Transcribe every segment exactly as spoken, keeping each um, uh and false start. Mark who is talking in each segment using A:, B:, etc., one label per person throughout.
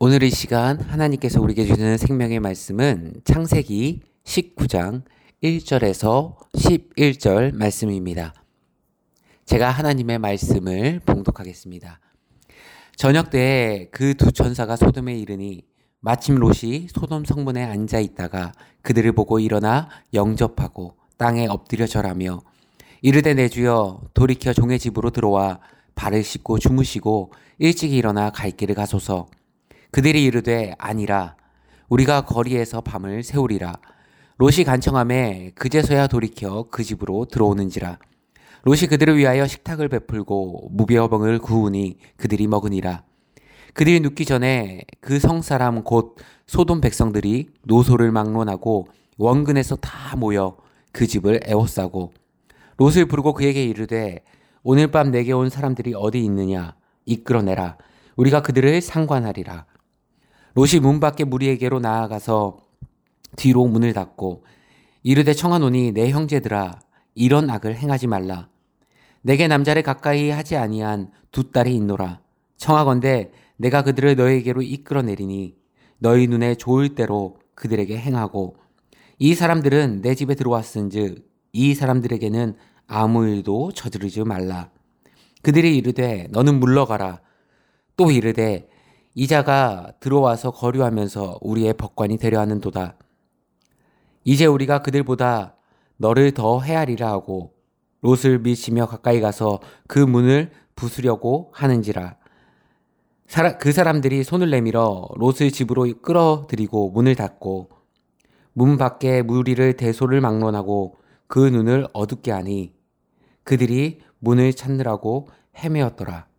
A: 오늘 이 시간 하나님께서 우리에게 주시는 생명의 말씀은 창세기 십구 장 일 절에서 십일 절 말씀입니다. 제가 하나님의 말씀을 봉독하겠습니다. 저녁 때에 그 두 천사가 소돔에 이르니 마침 롯이 소돔 성문에 앉아 있다가 그들을 보고 일어나 영접하고 땅에 엎드려 절하며 이르되 내 주여 돌이켜 종의 집으로 들어와 발을 씻고 주무시고 일찍 일어나 갈 길을 가소서. 그들이 이르되 아니라 우리가 거리에서 밤을 새우리라. 롯이 간청하매 그제서야 돌이켜 그 집으로 들어오는지라. 롯이 그들을 위하여 식탁을 베풀고 무벼벙을 구우니 그들이 먹으니라. 그들이 눕기 전에 그 성사람 곧 소돔 백성들이 노소를 막론하고 원근에서 다 모여 그 집을 에워싸고 롯을 부르고 그에게 이르되 오늘 밤 내게 온 사람들이 어디 있느냐 이끌어내라. 우리가 그들을 상관하리라. 롯이 문 밖에 무리에게로 나아가서 뒤로 문을 닫고 이르되 청하노니 내 형제들아 이런 악을 행하지 말라. 내게 남자를 가까이 하지 아니한 두 딸이 있노라. 청하건대 내가 그들을 너에게로 이끌어내리니 너희 눈에 좋을 대로 그들에게 행하고 이 사람들은 내 집에 들어왔은즉 이 사람들에게는 아무 일도 저지르지 말라. 그들이 이르되 너는 물러가라. 또 이르되 이자가 들어와서 거류하면서 우리의 법관이 되려 하는도다. 이제 우리가 그들보다 너를 더 헤아리라 하고 롯을 미치며 가까이 가서 그 문을 부수려고 하는지라. 그 사람들이 손을 내밀어 롯을 집으로 끌어들이고 문을 닫고 문 밖에 무리를 대소를 막론하고 그 눈을 어둡게 하니 그들이 문을 찾느라고 헤매었더라.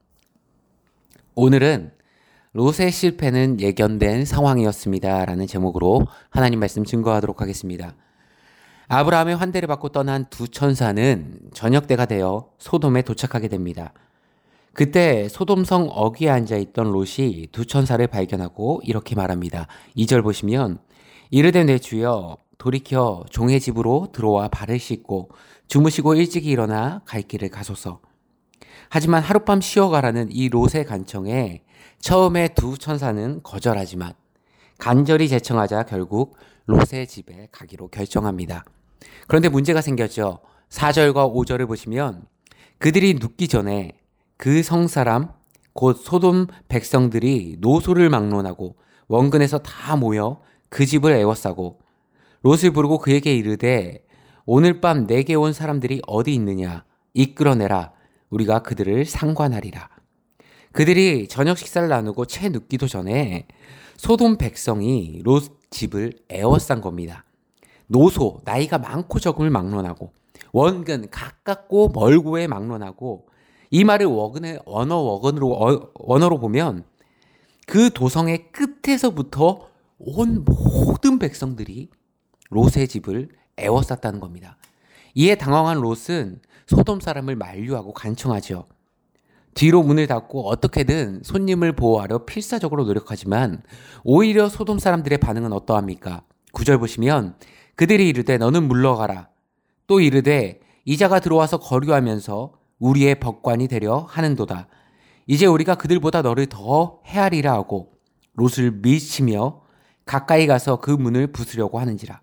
A: 오늘은 롯의 실패는 예견된 상황이었습니다. 라는 제목으로 하나님 말씀 증거하도록 하겠습니다. 아브라함의 환대를 받고 떠난 두 천사는 저녁 때가 되어 소돔에 도착하게 됩니다. 그때 소돔성 어귀에 앉아있던 롯이 두 천사를 발견하고 이렇게 말합니다. 이 절 보시면 이르되 내 주여 돌이켜 종의 집으로 들어와 발을 씻고 주무시고 일찍 일어나 갈 길을 가소서. 하지만 하룻밤 쉬어가라는 이 롯의 간청에 처음에 두 천사는 거절하지만 간절히 제청하자 결국 롯의 집에 가기로 결정합니다. 그런데 문제가 생겼죠. 사 절과 오 절을 보시면 그들이 눕기 전에 그 성사람 곧 소돔 백성들이 노소를 막론하고 원근에서 다 모여 그 집을 에워싸고 롯을 부르고 그에게 이르되 오늘 밤 내게 온 사람들이 어디 있느냐 이끌어내라. 우리가 그들을 상관하리라. 그들이 저녁 식사를 나누고 채 눕기도 전에 소돔 백성이 롯 집을 에워싼 겁니다. 노소, 나이가 많고 적음을 막론하고 원근, 가깝고 멀고에 막론하고 이 말을 원어의 언어 원어로, 어, 원어로 보면 그 도성의 끝에서부터 온 모든 백성들이 롯의 집을 에워쌌다는 겁니다. 이에 당황한 롯은 소돔 사람을 만류하고 간청하죠. 뒤로 문을 닫고 어떻게든 손님을 보호하려 필사적으로 노력하지만 오히려 소돔 사람들의 반응은 어떠합니까? 구 절 보시면 그들이 이르되 너는 물러가라. 또 이르되 이자가 들어와서 거류하면서 우리의 법관이 되려 하는도다. 이제 우리가 그들보다 너를 더 헤아리라 하고 롯을 밀치며 가까이 가서 그 문을 부수려고 하는지라.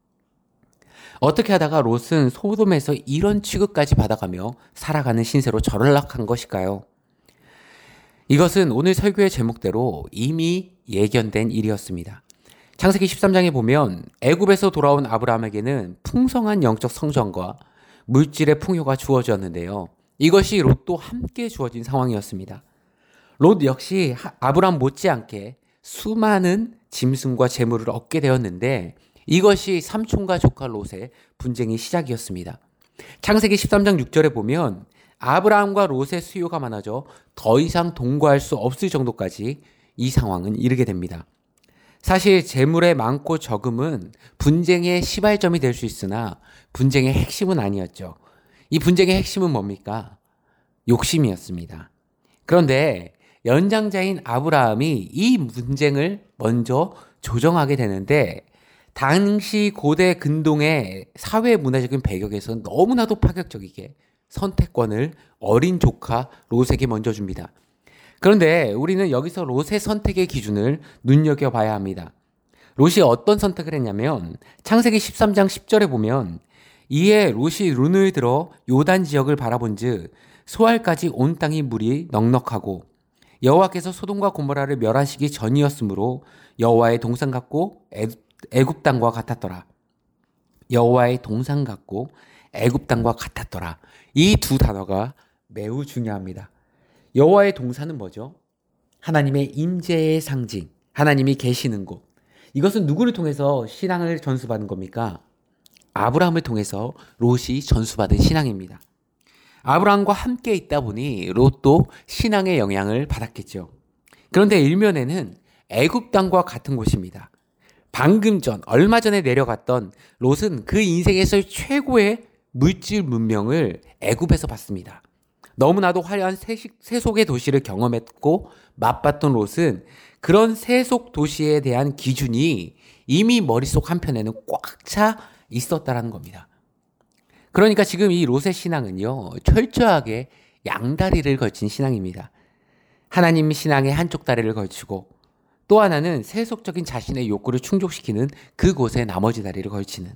A: 어떻게 하다가 롯은 소돔에서 이런 취급까지 받아가며 살아가는 신세로 전락한 것일까요? 이것은 오늘 설교의 제목대로 이미 예견된 일이었습니다. 창세기 십삼 장에 보면 애굽에서 돌아온 아브라함에게는 풍성한 영적 성전과 물질의 풍요가 주어졌는데요. 이것이 롯도 함께 주어진 상황이었습니다. 롯 역시 아브라함 못지않게 수많은 짐승과 재물을 얻게 되었는데 이것이 삼촌과 조카 롯의 분쟁의 시작이었습니다. 창세기 십삼 장 육 절에 보면 아브라함과 롯의 수요가 많아져 더 이상 동거할 수 없을 정도까지 이 상황은 이르게 됩니다. 사실 재물의 많고 적음은 분쟁의 시발점이 될 수 있으나 분쟁의 핵심은 아니었죠. 이 분쟁의 핵심은 뭡니까? 욕심이었습니다. 그런데 연장자인 아브라함이 이 분쟁을 먼저 조정하게 되는데 당시 고대 근동의 사회 문화적인 배경에서 너무나도 파격적이게 선택권을 어린 조카 롯에게 먼저 줍니다. 그런데 우리는 여기서 롯의 선택의 기준을 눈여겨봐야 합니다. 롯이 어떤 선택을 했냐면 창세기 십삼 장 십 절에 보면 이에 롯이 눈을 들어 요단 지역을 바라본즉 소알까지 온 땅이 물이 넉넉하고 여호와께서 소돔과 고모라를 멸하시기 전이었으므로 여호와의 동산 같고 애굽 땅과 같았더라. 여호와의 동산 같고 애굽 땅과 같았더라. 이 두 단어가 매우 중요합니다. 여호와의 동산은 뭐죠? 하나님의 임재의 상징, 하나님이 계시는 곳. 이것은 누구를 통해서 신앙을 전수받은 겁니까? 아브라함을 통해서 롯이 전수받은 신앙입니다. 아브라함과 함께 있다 보니 롯도 신앙의 영향을 받았겠죠. 그런데 일면에는 애굽 땅과 같은 곳입니다. 방금 전, 얼마 전에 내려갔던 롯은 그 인생에서 최고의 물질 문명을 애굽에서 봤습니다. 너무나도 화려한 세식, 세속의 도시를 경험했고 맛봤던 롯은 그런 세속 도시에 대한 기준이 이미 머릿속 한편에는 꽉 차 있었다라는 겁니다. 그러니까 지금 이 롯의 신앙은요, 철저하게 양다리를 걸친 신앙입니다. 하나님 신앙의 한쪽 다리를 걸치고 또 하나는 세속적인 자신의 욕구를 충족시키는 그곳에 나머지 다리를 걸치는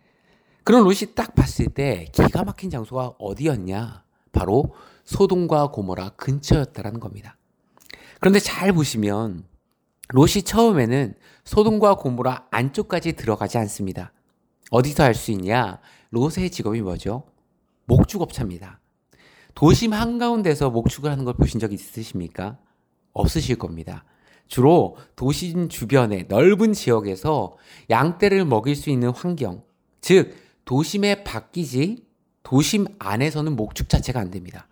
A: 그런 롯이 딱 봤을 때 기가 막힌 장소가 어디였냐? 바로 소돔과 고모라 근처였다라는 겁니다. 그런데 잘 보시면 롯이 처음에는 소돔과 고모라 안쪽까지 들어가지 않습니다. 어디서 알 수 있냐? 롯의 직업이 뭐죠? 목축업자입니다. 도심 한가운데서 목축을 하는 걸 보신 적 있으십니까? 없으실 겁니다. 주로 도심 주변의 넓은 지역에서 양떼를 먹일 수 있는 환경, 즉 도심에 바뀌지 도심 안에서는 목축 자체가 안 됩니다.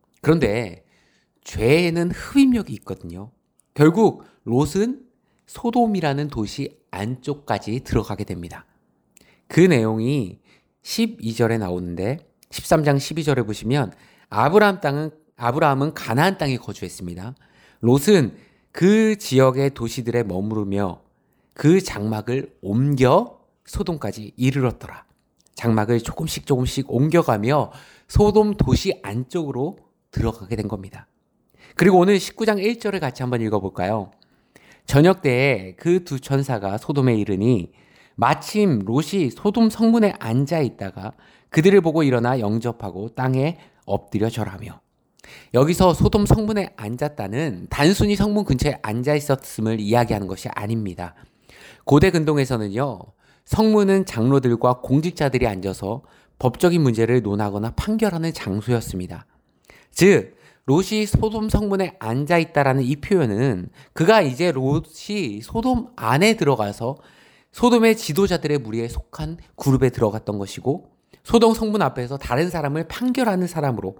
A: 그런데 죄에는 흡입력이 있거든요. 결국 롯은 소돔이라는 도시 안쪽까지 들어가게 됩니다. 그 내용이 십이 절에 나오는데 십삼 장 십이 절에 보시면 아브라함 땅은 아브라함은 가나안 땅에 거주했습니다. 롯은 그 지역의 도시들에 머무르며 그 장막을 옮겨 소돔까지 이르렀더라. 장막을 조금씩 조금씩 옮겨가며 소돔 도시 안쪽으로 들어가게 된 겁니다. 그리고 오늘 십구 장 일 절을 같이 한번 읽어볼까요? 저녁 때에 그 두 천사가 소돔에 이르니 마침 롯이 소돔 성문에 앉아 있다가 그들을 보고 일어나 영접하고 땅에 엎드려 절하며. 여기서 소돔 성문에 앉았다는 단순히 성문 근처에 앉아 있었음을 이야기하는 것이 아닙니다. 고대 근동에서는요, 성문은 장로들과 공직자들이 앉아서 법적인 문제를 논하거나 판결하는 장소였습니다. 즉 롯이 소돔 성문에 앉아 있다라는 이 표현은 그가 이제 롯이 소돔 안에 들어가서 소돔의 지도자들의 무리에 속한 그룹에 들어갔던 것이고 소돔 성문 앞에서 다른 사람을 판결하는 사람으로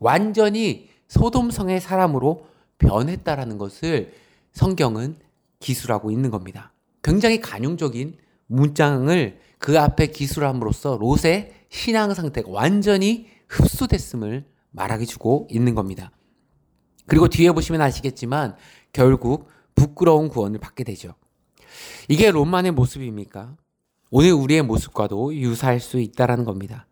A: 완전히 소돔성의 사람으로 변했다라는 것을 성경은 기술하고 있는 겁니다. 굉장히 간용적인 문장을 그 앞에 기술함으로써 롯의 신앙 상태가 완전히 흡수됐음을 말하게 주고 있는 겁니다. 그리고 뒤에 보시면 아시겠지만 결국 부끄러운 구원을 받게 되죠. 이게 롯만의 모습입니까? 오늘 우리의 모습과도 유사할 수 있다는 겁니다.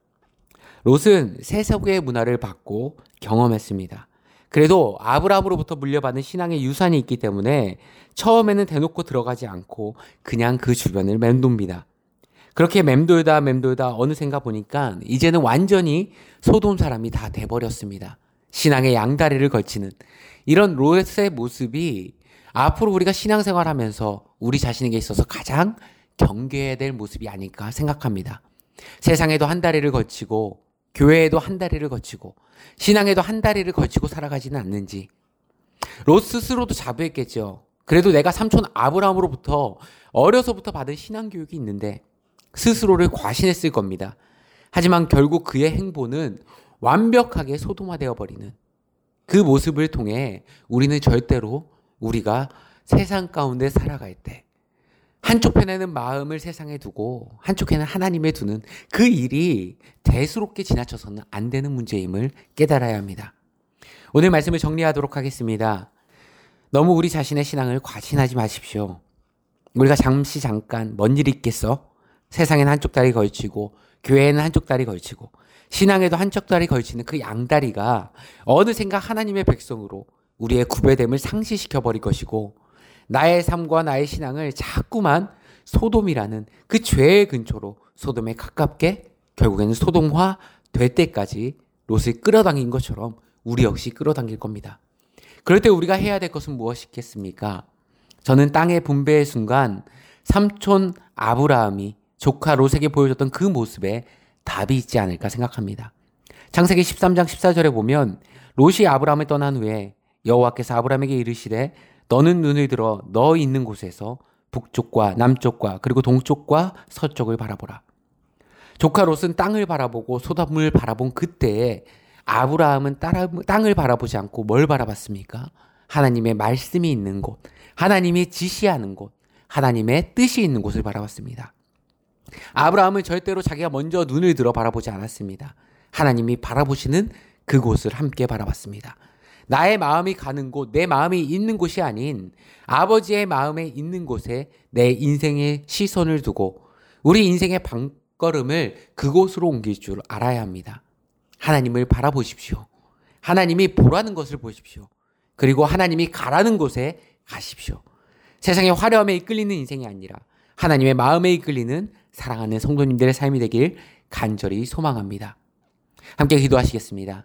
A: 롯은 세속의 문화를 받고 경험했습니다. 그래도 아브라함으로부터 물려받은 신앙의 유산이 있기 때문에 처음에는 대놓고 들어가지 않고 그냥 그 주변을 맴돕니다. 그렇게 맴돌다 맴돌다 어느샌가 보니까 이제는 완전히 소돔 사람이 다 돼버렸습니다. 신앙의 양다리를 걸치는 이런 롯의 모습이 앞으로 우리가 신앙생활하면서 우리 자신에게 있어서 가장 경계해야 될 모습이 아닐까 생각합니다. 세상에도 한 다리를 걸치고 교회에도 한 다리를 걸치고 신앙에도 한 다리를 걸치고 살아가지는 않는지. 롯 스스로도 자부했겠죠. 그래도 내가 삼촌 아브라함으로부터 어려서부터 받은 신앙교육이 있는데 스스로를 과신했을 겁니다. 하지만 결국 그의 행보는 완벽하게 소돔화되어 버리는 그 모습을 통해 우리는 절대로 우리가 세상 가운데 살아갈 때 한쪽 편에는 마음을 세상에 두고 한쪽에는 하나님에 두는 그 일이 대수롭게 지나쳐서는 안 되는 문제임을 깨달아야 합니다. 오늘 말씀을 정리하도록 하겠습니다. 너무 우리 자신의 신앙을 과신하지 마십시오. 우리가 잠시 잠깐 뭔 일이 있겠어? 세상에는 한쪽 다리 걸치고 교회에는 한쪽 다리 걸치고 신앙에도 한쪽 다리 걸치는 그 양다리가 어느샌가 하나님의 백성으로 우리의 구별됨을 상실시켜버릴 것이고 나의 삶과 나의 신앙을 자꾸만 소돔이라는 그 죄의 근처로 소돔에 가깝게 결국에는 소돔화 될 때까지 롯을 끌어당긴 것처럼 우리 역시 끌어당길 겁니다. 그럴 때 우리가 해야 될 것은 무엇이겠습니까? 저는 땅의 분배의 순간 삼촌 아브라함이 조카 롯에게 보여줬던 그 모습에 답이 있지 않을까 생각합니다. 창세기 십삼 장 십사 절에 보면 롯이 아브라함을 떠난 후에 여호와께서 아브라함에게 이르시되 너는 눈을 들어 너 있는 곳에서 북쪽과 남쪽과 그리고 동쪽과 서쪽을 바라보라. 조카 롯은 땅을 바라보고 소돔을 바라본 그때에 아브라함은 땅을 바라보지 않고 뭘 바라봤습니까? 하나님의 말씀이 있는 곳, 하나님이 지시하는 곳, 하나님의 뜻이 있는 곳을 바라봤습니다. 아브라함은 절대로 자기가 먼저 눈을 들어 바라보지 않았습니다. 하나님이 바라보시는 그곳을 함께 바라봤습니다. 나의 마음이 가는 곳, 내 마음이 있는 곳이 아닌 아버지의 마음에 있는 곳에 내 인생의 시선을 두고 우리 인생의 발걸음을 그곳으로 옮길 줄 알아야 합니다. 하나님을 바라보십시오. 하나님이 보라는 것을 보십시오. 그리고 하나님이 가라는 곳에 가십시오. 세상의 화려함에 이끌리는 인생이 아니라 하나님의 마음에 이끌리는 사랑하는 성도님들의 삶이 되길 간절히 소망합니다. 함께 기도하시겠습니다.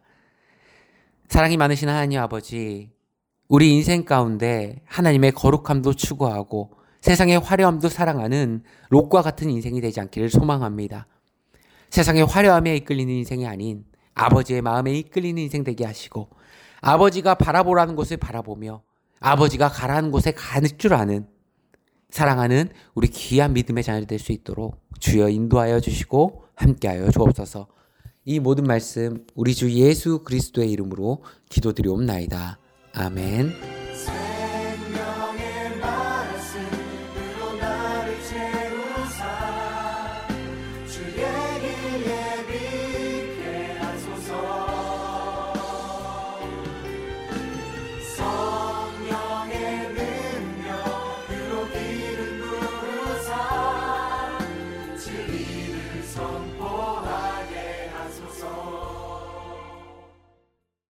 A: 사랑이 많으신 하나님 아버지, 우리 인생 가운데 하나님의 거룩함도 추구하고 세상의 화려함도 사랑하는 롯과 같은 인생이 되지 않기를 소망합니다. 세상의 화려함에 이끌리는 인생이 아닌 아버지의 마음에 이끌리는 인생 되게 하시고 아버지가 바라보라는 곳을 바라보며 아버지가 가라는 곳에 갈 줄 아는 사랑하는 우리 귀한 믿음의 자녀 될 수 있도록 주여 인도하여 주시고 함께하여 주옵소서. 이 모든 말씀 우리 주 예수 그리스도의 이름으로 기도드리옵나이다. 아멘.
B: 생명의 말씀으로 나를 채우사 주의